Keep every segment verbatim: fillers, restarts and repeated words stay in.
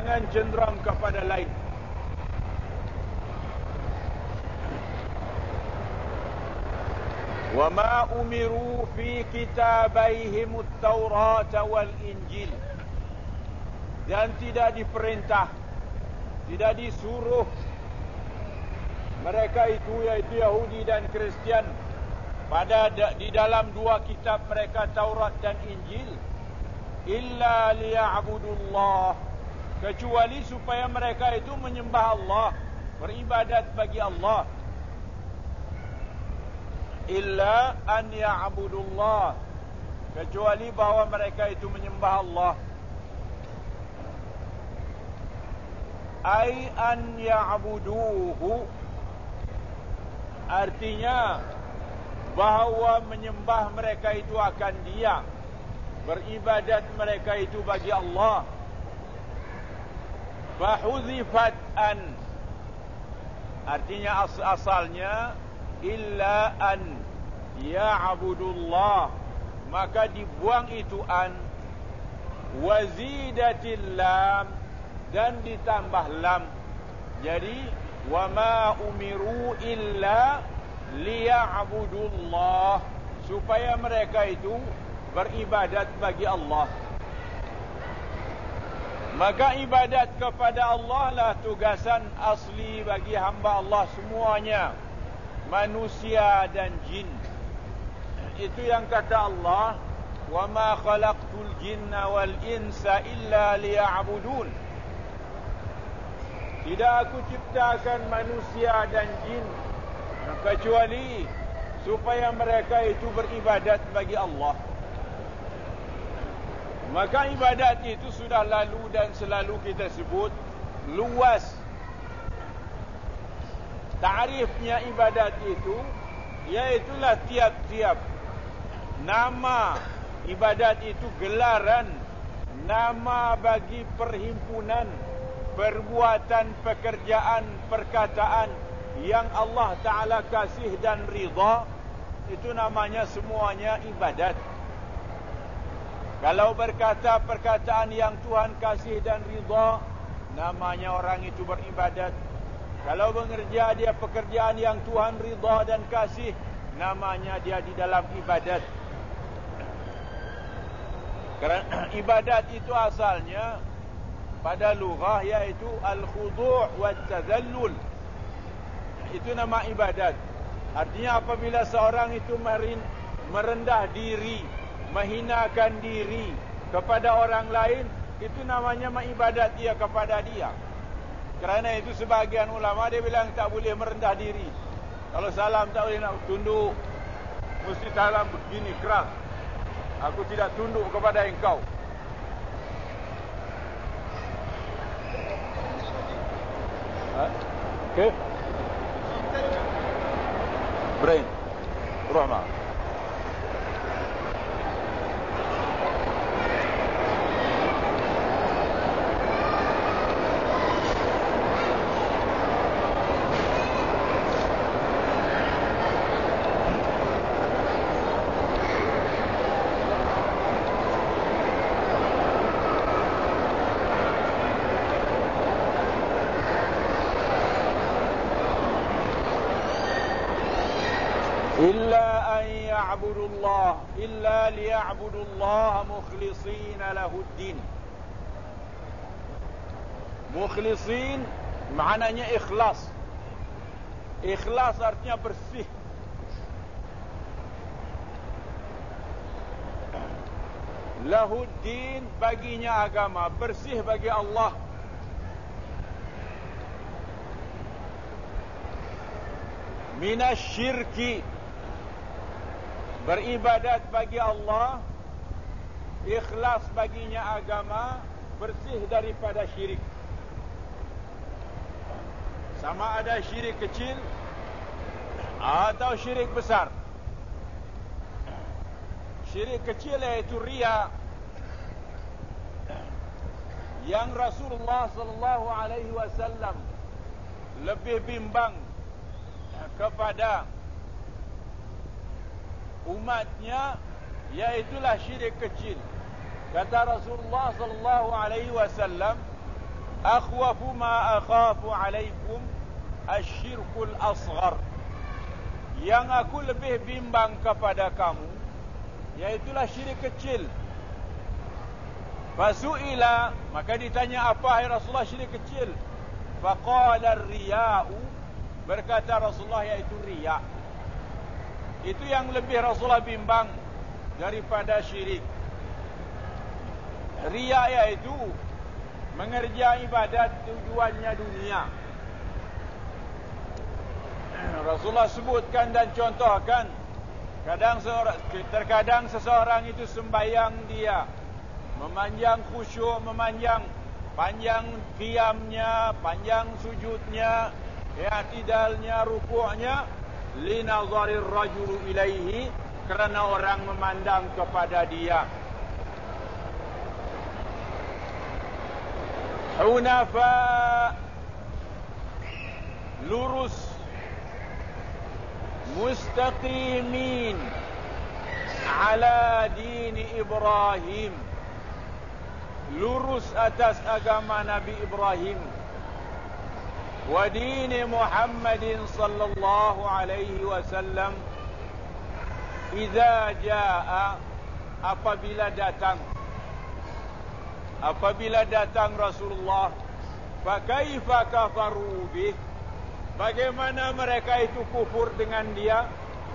Jangan cenderung kepada lain. Wa ma umiru fi kitabaihim at-Taurat wal Injil. Dan tidak diperintah, tidak disuruh mereka itu, yaitu Yahudi dan Kristian, pada di dalam dua kitab mereka, Taurat dan Injil, illa liya'budullah, kecuali supaya mereka itu menyembah Allah, beribadat bagi Allah. Illa an ya'budullah, kecuali bahawa mereka itu menyembah Allah. Ay an ya'buduhu, artinya bahawa menyembah mereka itu akan Dia, beribadat mereka itu bagi Allah. Fahuzifat an, artinya as asalnya illa an ya'budullah, maka dibuang itu an, wazidatil lam, dan ditambah lam. Jadi wa ma umiru illa liya'budullah, supaya mereka itu beribadat bagi Allah. Maka ibadat kepada Allah lah tugasan asli bagi hamba Allah semuanya, manusia dan jin. Itu yang kata Allah, wa ma khalaqtul jinna wal insa illa liya'budun. Tidak aku ciptakan manusia dan jin kecuali supaya mereka itu beribadat bagi Allah. Maka ibadat itu sudah lalu dan selalu kita sebut luas. Ta'rifnya ibadat itu, iaitulah tiap-tiap nama ibadat itu gelaran, nama bagi perhimpunan, perbuatan, pekerjaan, perkataan yang Allah Ta'ala kasih dan ridha. Itu namanya semuanya ibadat. Kalau berkata perkataan yang Tuhan kasih dan ridha, namanya orang itu beribadat. Kalau mengerja dia pekerjaan yang Tuhan ridha dan kasih, namanya dia di dalam ibadat. Kerana ibadat itu asalnya pada lughah iaitu al-khudu' wa tadallul. Itu nama ibadat. Artinya apabila seorang itu merendah diri, menghinakan diri kepada orang lain, itu namanya ibadat dia kepada dia. Kerana itu sebahagian ulama dia bilang tak boleh merendah diri. Kalau salam tak boleh nak tunduk, mesti salam begini keras. Aku tidak tunduk kepada engkau. Ha? Okey. Brain. Rahmah. Illa an ya'budullah, illa liya'budullah mukhlishina lahuddin. Mukhlisin maknanya ikhlas. Ikhlas artinya bersih. Lahuddin baginya agama, bersih bagi Allah. Minasyirki, beribadat bagi Allah, ikhlas baginya agama, bersih daripada syirik. Sama ada syirik kecil atau syirik besar. Syirik kecil iaitu riya, yang Rasulullah sallallahu alaihi wasallam lebih bimbang kepada umatnya, iaitulah syirik kecil. Kata Rasulullah sallallahu alaihi wasallam, akhwafu ma akhafu alaikum asyirkul asghar. Yang aku lebih bimbang kepada kamu iaitulah syirik kecil. Fasu'ila, maka ditanya apa hai Rasulullah syirik kecil? Faqala riya'u, berkata Rasulullah iaitu riya'. Itu yang lebih Rasulullah bimbang daripada syirik. Riya' iaitu mengerjakan ibadat tujuannya dunia. Rasulullah sebutkan dan contohkan, kadang seorang, terkadang seseorang itu sembahyang dia memanjang khusyuk, memanjang panjang qiyamnya, panjang sujudnya, i'tidalnya, rukuknya, linazarir rajulu ilaihi, kerana orang memandang kepada dia. Hunafa, lurus, mustaqimin ala dini Ibrahim, lurus atas agama Nabi Ibrahim, wa dini Muhammadin sallallahu alaihi wasallam, idza jaa, apabila datang apabila datang Rasulullah, fa kaifa kafaru bih, bagaimana mereka itu kufur dengan dia?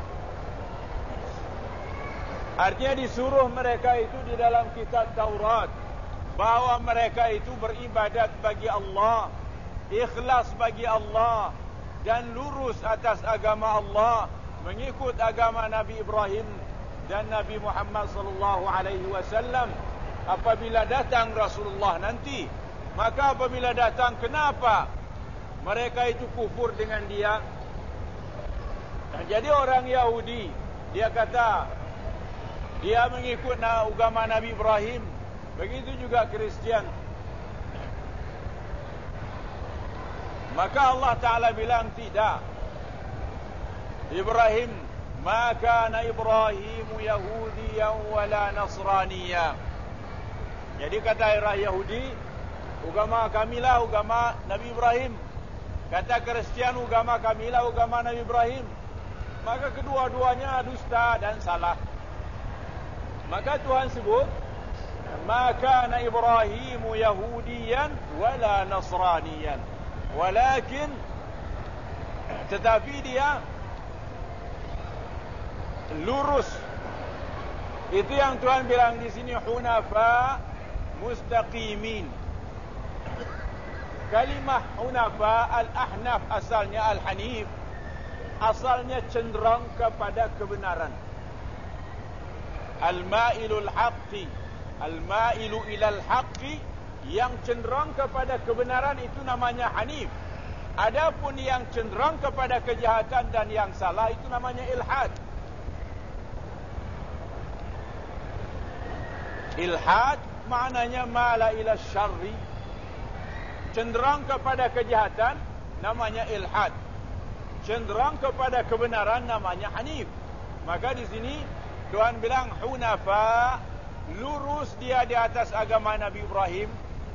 Artinya disuruh mereka itu di dalam kitab Taurat bahawa mereka itu beribadat bagi Allah, ikhlas bagi Allah, dan lurus atas agama Allah, mengikut agama Nabi Ibrahim dan Nabi Muhammad sallallahu alaihi wasallam. Apabila datang Rasulullah nanti, maka apabila datang, kenapa mereka itu kufur dengan dia? Nah, jadi orang Yahudi, dia kata dia mengikut agama Nabi Ibrahim. Begitu juga Kristian. Maka Allah Ta'ala bilang tidak. Ibrahim, ma kana Ibrahimu Yahudiyan wala Nasraniya. Jadi kata orang Yahudi, agama kamilah agama Nabi Ibrahim. Kata Kristian, agama kamilah agama Nabi Ibrahim. Maka kedua-duanya dusta dan salah. Maka Tuhan sebut, ma kana Ibrahimu Yahudiyan wala Nasraniyan, walakin, tetapi dia lurus. Itu yang Tuhan bilang di sini, hunafa mustaqimin. Kalimah hunafa, al-ahnaf asalnya al-hanif, asalnya cenderung kepada kebenaran. Al-ma'ilul haqqi, al-ma'ilu ilal haqqi, yang cenderung kepada kebenaran itu namanya hanif. Adapun yang cenderung kepada kejahatan dan yang salah itu namanya ilhad. Ilhad maknanya mala ila syarri, cenderung kepada kejahatan namanya ilhad, cenderung kepada kebenaran namanya hanif. Maka di sini Tuhan bilang hunafa, lurus dia di atas agama Nabi Ibrahim.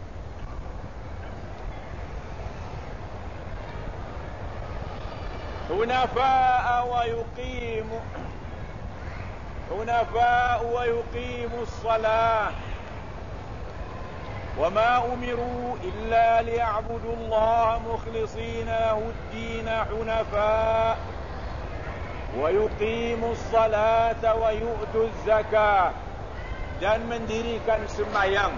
Hunafa wa yuqimu hunafa wa yuqimu as-salah wa ma umiru illa liya'budu Allah mukhlishina lahu ad-din hunafa wa yuqimu as-salata wa yu'tu az-zakah, dan mendirikan sembahyang.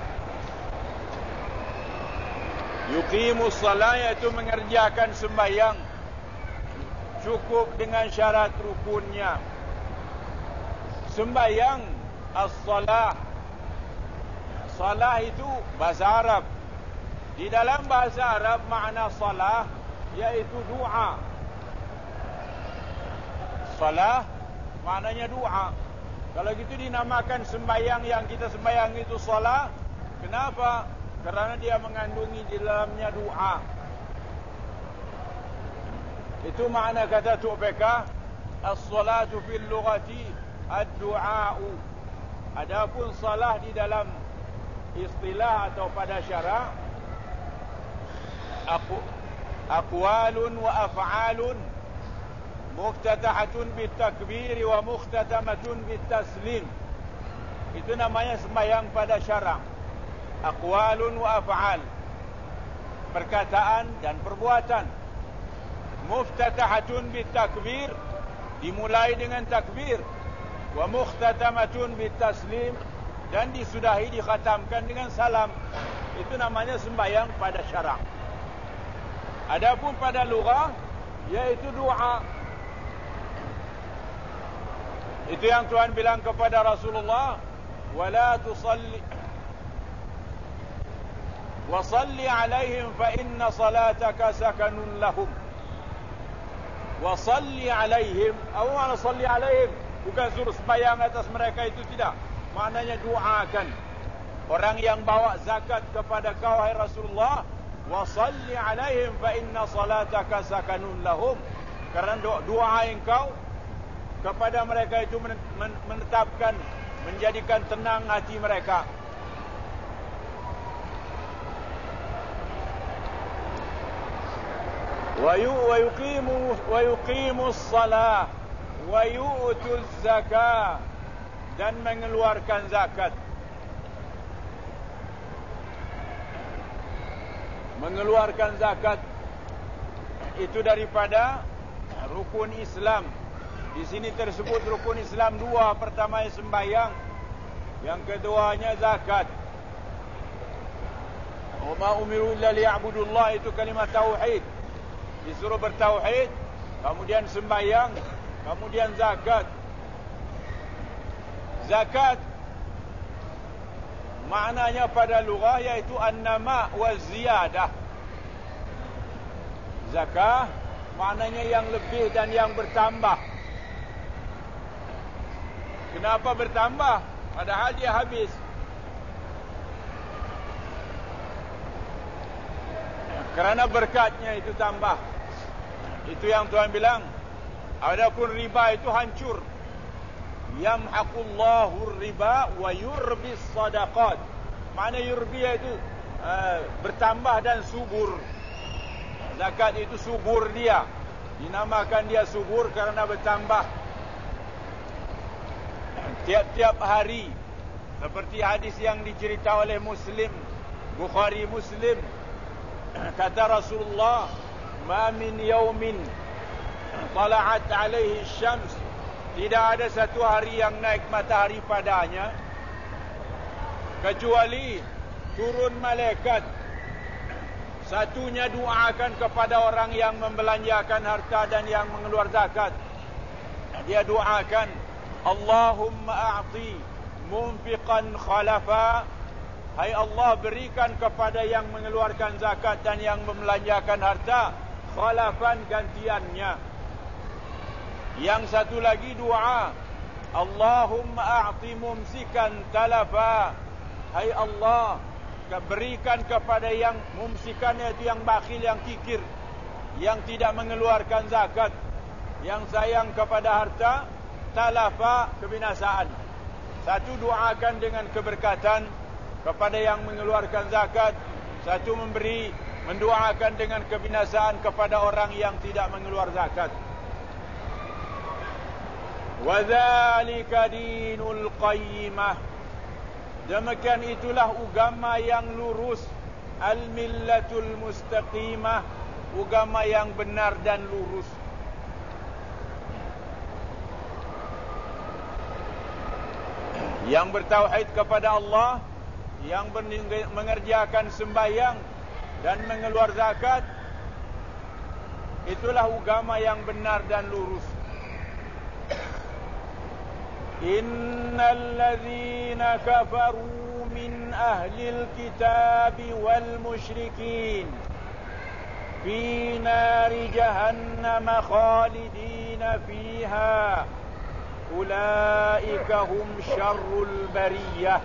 Yuqimu as-salah iaitu mengerjakan sembahyang cukup dengan syarat rukunnya. Sembahyang as-salah, salah itu bahasa Arab. Di dalam bahasa Arab makna salah iaitu doa. Salah maknanya doa. Kalau gitu dinamakan sembahyang yang kita sembahyang itu salah. Kenapa? Kerana dia mengandungi di dalamnya doa. Itu makna kata Tu'beka, as-salatu fil lughati ad-du'a'u. Adapun salah di dalam istilah atau pada syara aku aqwalun wa af'alun muftatahatun bitakbir wa mukhtatamatun bitaslim. Itu namanya sembahyang pada syarang. Aqwalun wa af'al, perkataan dan perbuatan. Muftatahatun bitakbir, dimulai dengan takbir. Wa mukhtatamatun bitaslim, dan disudahi, dikhatamkan dengan salam. Itu namanya sembahyang pada syarang. Adapun pada lughah, yaitu doa. Itu yang Tuhan bilang kepada Rasulullah, wala tusalli wa salli alaihim fa inna salataka sakanun lahum. Wa salli alaihim, apa makna salli alaihim? Bukan suruh sembahyang atas mereka, itu tidak. Maknanya doakan. Orang yang bawa zakat kepada kau, hai Rasulullah, wa salli alaihim fa inna salataka sakanun lahum. Karena doa engkau kepada mereka itu menetapkan, menjadikan tenang hati mereka. Wa yuqimu wa yuqimus salah wa yu'tuz zakah, dan mengeluarkan zakat. Mengeluarkan zakat itu daripada rukun Islam. Di sini tersebut rukun Islam dua. Pertamanya sembahyang, yang keduanya zakat. Wa ma umiru illa liya'budullah, itu kalimat tauhid. Disuruh bertauhid, kemudian sembahyang, kemudian zakat. Zakat maknanya pada lughah yaitu an-nama wa ziyadah. Zakah maknanya yang lebih dan yang bertambah. Kenapa bertambah? Padahal dia habis. Kerana berkatnya itu tambah. Itu yang Tuhan bilang, adapun riba itu hancur. Yamhaqullahu riba wa yurbis sadaqat. Makna yurbi itu uh, bertambah dan subur. Zakat itu subur dia. Dinamakan dia subur kerana bertambah tiap-tiap hari. Seperti hadis yang dicerita oleh Muslim, Bukhari Muslim. Kata Rasulullah, ma min yaumin tala'at alaihi syams, tidak ada satu hari yang naik matahari padanya kecuali turun malaikat. Satunya doakan kepada orang yang membelanjakan harta dan yang mengeluar zakat. Dia doakan, Allahumma a'ti munfiqan khalafa. Hai Allah, berikan kepada yang mengeluarkan zakat dan yang membelanjakan harta khalafan, gantiannya. Yang satu lagi doa, Allahumma a'ti mumsikan talafa. Hai Allah, berikan kepada yang mumsikan, yaitu yang bakhil, yang kikir, yang tidak mengeluarkan zakat, yang sayang kepada harta, talafa, kebinasaan. Satu doakan dengan keberkatan kepada yang mengeluarkan zakat, satu memberi, mendoakan dengan kebinasaan kepada orang yang tidak mengeluar zakat. Wa dzalika dinul qayyimah. Demikian itulah agama yang lurus, al-millatul mustaqimah, agama yang benar dan lurus. Yang bertauhid kepada Allah, yang mengerjakan sembahyang dan mengeluar zakat, itulah agama yang benar dan lurus. Innal ladzina kafaru min ahlil kitabi wal musyrikin fi nari jahannam khalidina fiha ulaika hum syarrul bariyah.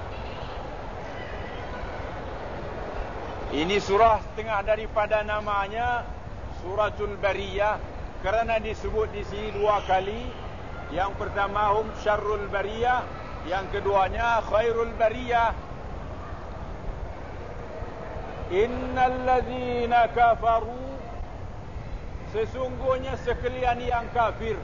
Ini surah setengah daripada namanya Suratul Bariyah, kerana disebut di sini dua kali. Yang pertama hum syarrul bariyah, yang keduanya khairul bariyah. Innal ladzina kafaru, sesungguhnya sekalian yang kafir,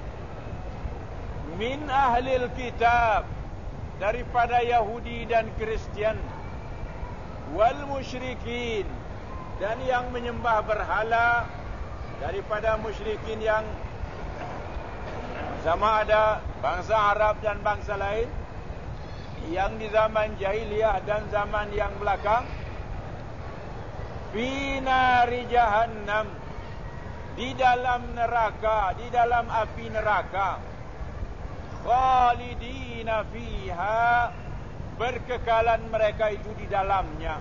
min ahlil kitab, daripada Yahudi dan Kristian, wal musyrikin, dan yang menyembah berhala, daripada musyrikin yang sama ada bangsa Arab dan bangsa lain, yang di zaman jahiliyah dan zaman yang belakang, fi nari jahannam, di dalam neraka, di dalam api neraka, khalidina fiha, berkekalan mereka itu di dalamnya.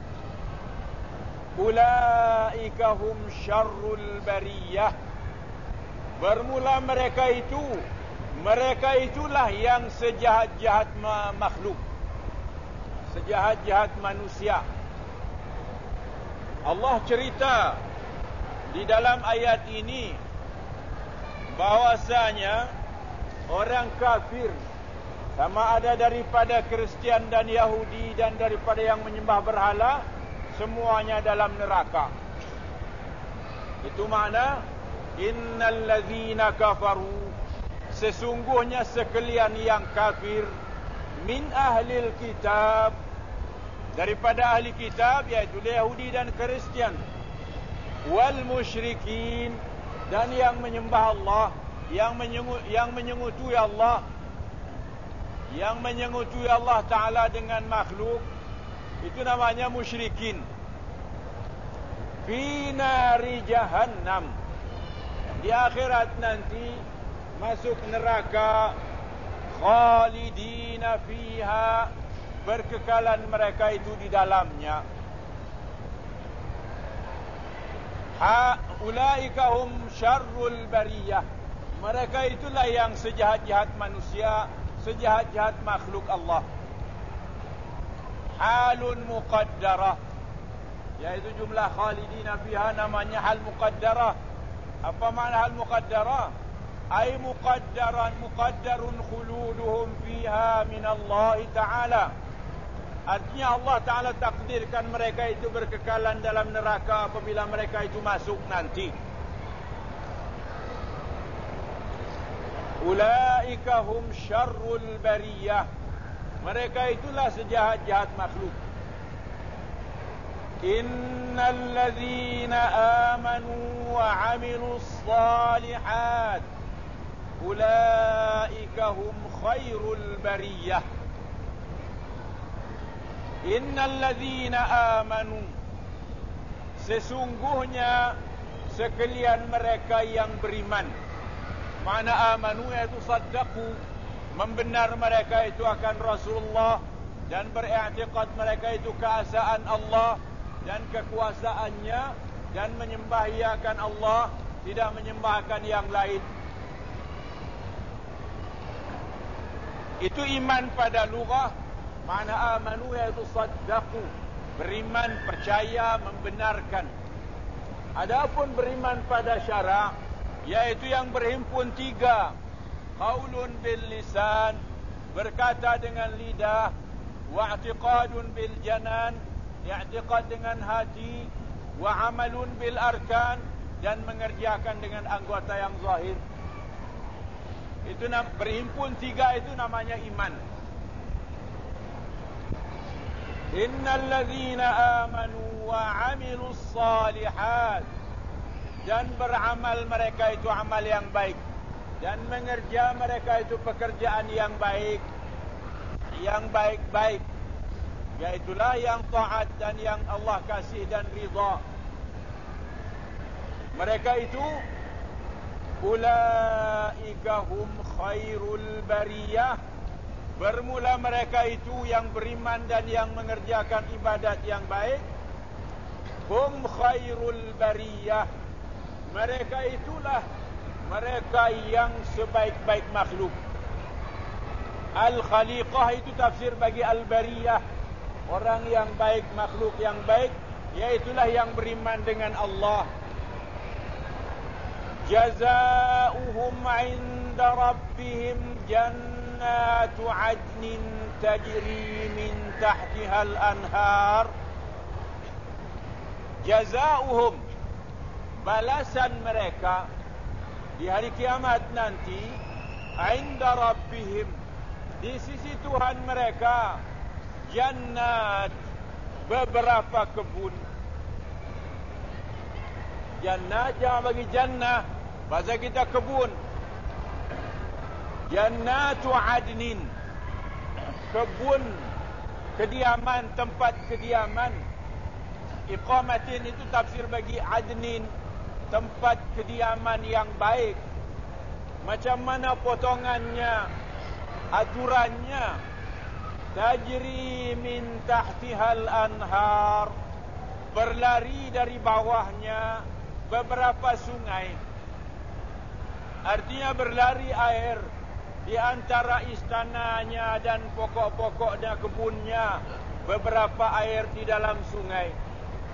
Ulaika hum syarrul bariyah, bermula mereka itu, mereka itulah yang sejahat-jahat makhluk, sejahat-jahat manusia. Allah cerita di dalam ayat ini bahwasanya orang kafir, sama ada daripada Kristian dan Yahudi dan daripada yang menyembah berhala, semuanya dalam neraka. Itu makna innal ladzina kafaru, sesungguhnya sekalian yang kafir, min ahlil kitab, daripada ahli kitab, yaitu Yahudi dan Kristian, wal musyrikin, dan yang menyembah Allah, yang menyengut, yang menyengutui Allah, yang menyengutui Allah Ta'ala dengan makhluk, itu namanya musyrikin. Fi nari jahannam, di akhirat nanti masuk neraka, khalidina fiha, berkekalan mereka itu di dalamnya. Ha ulaika hum syarrul bariyah, mereka itulah yang sejahat-jahat manusia, sejahat-jahat makhluk Allah. Halun muqaddarah, yaitu jumlah khalidina fiha namanya hal muqaddarah. Apa makna hal muqaddarah? Ay muqaddaran, muqaddarun khuluduhum fiha min Allah Ta'ala. Artinya Allah Ta'ala takdirkan mereka itu berkekalan dalam neraka apabila mereka itu masuk nanti. Ulaika hum syarrul bariyah, mereka itulah sejahat-jahat makhluk. Innal ladzina amanu wa 'amilus shalihat, ulaika hum khairul bariyah. Innal ladzina amanu, sesungguhnya sekalian mereka yang beriman. Makna amanu iaitu saddaqu, membenar mereka itu akan Rasulullah, dan beriktikad mereka itu keesaan Allah dan kekuasaannya, dan menyembahkan Allah, tidak menyembahkan yang lain. Itu iman pada lughah. Makna amanu iaitu saddaqu, beriman, percaya, membenarkan. Adapun beriman pada syarak, yaitu yang berhimpun tiga: qaulun bil lisan, berkata dengan lidah, wa i'tiqadun bil janan, i'tiqad dengan hati, wa amalun bil arkan, dan mengerjakan dengan anggota yang zahir. Itu berhimpun tiga, itu namanya iman. Innal ladzina amanu wa 'amilus shalihat, dan beramal mereka itu amal yang baik, dan mengerja mereka itu pekerjaan yang baik, yang baik-baik, yaitulah yang taat dan yang Allah kasih dan ridha. Mereka itu ulaika hum khairul bariyah, bermula mereka itu yang beriman dan yang mengerjakan ibadat yang baik. Hum khairul bariyah, mereka itulah mereka yang sebaik-baik makhluk. Al-khaliqah itu tafsir bagi al-bariyah, orang yang baik, makhluk yang baik, yaitulah yang beriman dengan Allah. Jazaa'uhum 'inda rabbihim jannatu 'adnin tajri min tahtiha al-anhar Jazauhum, balasan mereka di hari kiamat nanti, inda rabbihim, di sisi Tuhan mereka, jannat, beberapa kebun. Jannat jangan bagi jannah, bahasa kita kebun. Jannatu adnin, kebun kediaman, tempat kediaman. Iqamatin itu tafsir bagi adnin, tempat kediaman yang baik. Macam mana potongannya, aturannya? Tajri min tahtihal anhar, berlari dari bawahnya beberapa sungai. Artinya berlari air di antara istananya dan pokok-pokok dan kebunnya, beberapa air di dalam sungai.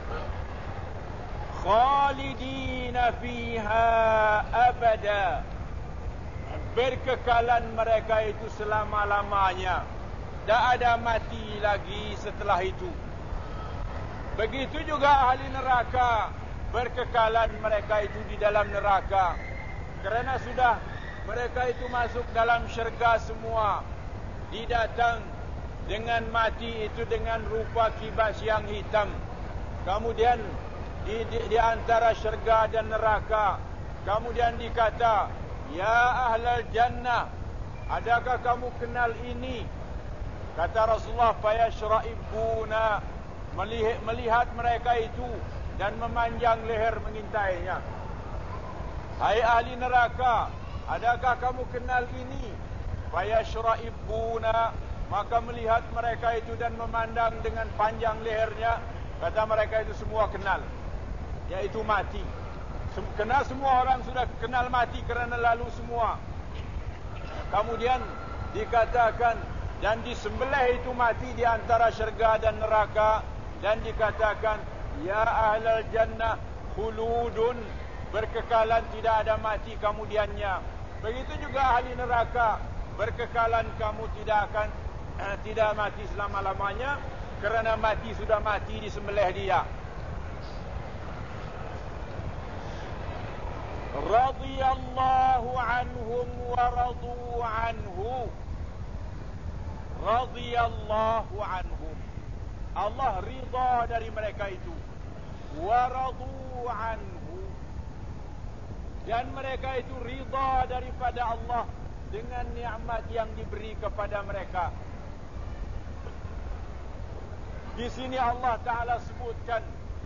Khalidina fiha abada, berkekalan mereka itu selama-lamanya, tak ada mati lagi setelah itu. Begitu juga ahli neraka, berkekalan mereka itu di dalam neraka, kerana sudah mereka itu masuk dalam syurga semua. Didatang dengan mati itu dengan rupa kibas yang hitam. Kemudian di, di, di antara syurga dan neraka, kemudian dikata, ya ahlal jannah, adakah kamu kenal ini? Kata Rasulullah, fayashra'ibuna, melihat, melihat mereka itu dan memanjang leher mengintainya. Hai ahli neraka, adakah kamu kenal ini? Fayashra'ibuna, maka melihat mereka itu dan memandang dengan panjang lehernya. Kata mereka itu semua kenal, yaitu mati. Kenal, semua orang sudah kenal mati kerana lalu semua. Kemudian dikatakan, dan disembelih itu mati di antara syurga dan neraka, dan dikatakan, ya ahlal jannah khuludun, berkekalan, tidak ada mati kemudiannya. Begitu juga ahli neraka, berkekalan, kamu tidak akan eh, tidak mati selama-lamanya, kerana mati sudah mati, disembelih dia. Radiyallahu anhum wa radu anhu. Radiyallahu anhum, Allah ridha dari mereka itu. Wa radu anhu, dan mereka itu ridha daripada Allah dengan nikmat yang diberi kepada mereka. Di sini Allah Ta'ala sebutkan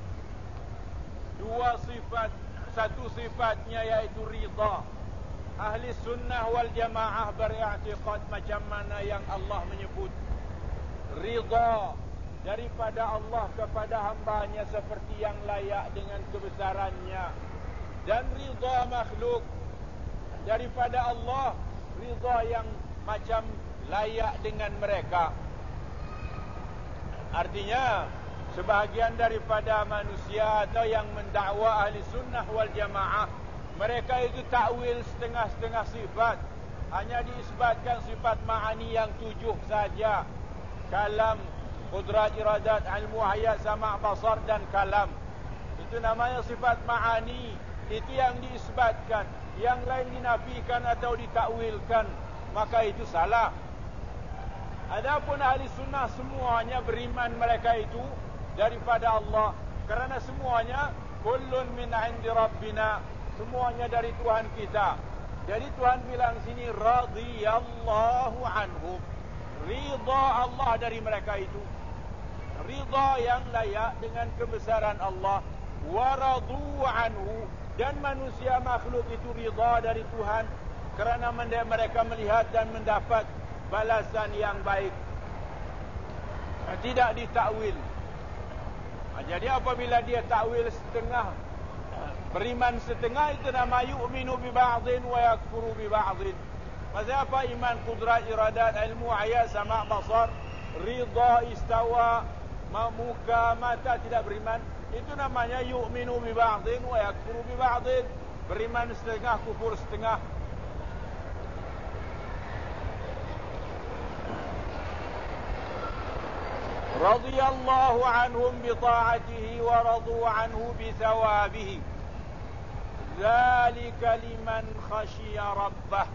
dua sifat. Satu sifatnya yaitu ridha. Ahli sunnah wal jamaah beriktikad macam mana yang Allah menyebut. Ridha daripada Allah kepada hambanya seperti yang layak dengan kebesarannya. Dan ridha makhluk daripada Allah, ridha yang macam layak dengan mereka. Artinya, sebahagian daripada manusia atau yang mendakwa ahli sunnah wal jamaah, mereka itu takwil setengah-setengah sifat. Hanya diisbatkan sifat ma'ani yang tujuh saja. Kalam, qudrat, iradat, ilmu, hayat, sama', basar dan kalam. Itu namanya sifat ma'ani. Itu yang diisbatkan. Yang lain dinafikan atau ditakwilkan, maka itu salah. Adapun ahli sunnah semuanya beriman mereka itu daripada Allah, kerana semuanya kullun min 'indi rabbina, semuanya dari Tuhan kita. Jadi Tuhan bilang sini radhiyallahu anhum, ridha Allah dari mereka itu, ridha yang layak dengan kebesaran Allah. Wa radu anhu, dan manusia makhluk itu ridha dari Tuhan kerana mereka melihat dan mendapat balasan yang baik, tidak ditakwil. Jadi apabila dia takwil setengah, beriman setengah, itu nama yu'minu bi ba'dhin wa yakfuru bi ba'dhin. Maksudnya apa? Iman, qudrat, iradat, ilmu, hayat, sama', basar, ridha, istawa, muka, mata, tidak beriman. Itu namanya yu'minu bi ba'dhin wa yakfuru bi ba'dhin. Beriman setengah, kufur setengah. radhiyallahu anhum bi ta'atihi wa radu anhu bi thawabihi. Dzalika liman khasyiya rabbah.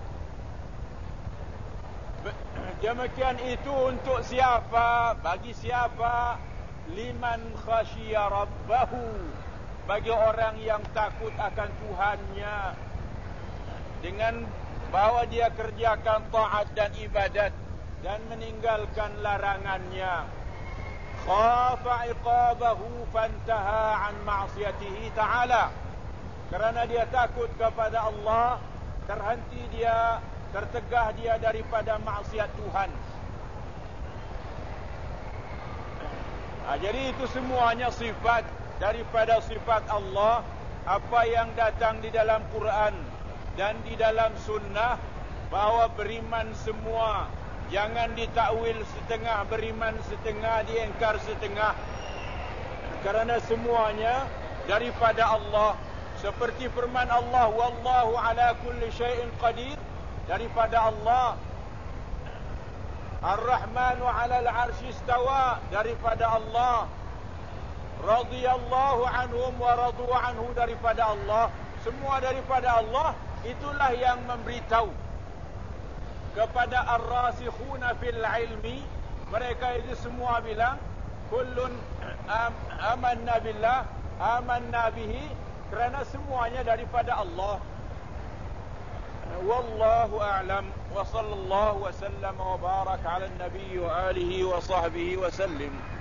Demikian itu untuk siapa? Bagi siapa? Liman khasyiya rabbahu. Bagi orang yang takut akan Tuhannya, dengan bahawa dia kerjakan taat dan ibadat dan meninggalkan larangannya. Khafa iqabahu fantaha an ma'siyatihi ta'ala. Kerana dia takut kepada Allah, terhenti dia, tertegah dia daripada maksiat Tuhan. Nah, jadi itu semuanya sifat daripada sifat Allah. Apa yang datang di dalam Quran dan di dalam sunnah, bahawa beriman semua. Jangan ditakwil setengah, beriman setengah, diingkar setengah. Kerana semuanya daripada Allah. Seperti firman Allah, wallahu ala kulli syai'in qadir, daripada Allah. Ar-Rahmanu ala al-arsy istawa, daripada Allah. Radhiyallahu anhum wa radu anhu, daripada Allah. Semua daripada Allah. Itulah yang memberitahu kepada ar-rasikhuna fil ilmi. Mereka itu semua bilang kullun am, amanna billah, amanna bihi, kerana semuanya daripada Allah. Wallahu a'lam, wa sallallahu wa sallam wa barak ala an-nabiy wa alihi wa sahbihi wa sallim.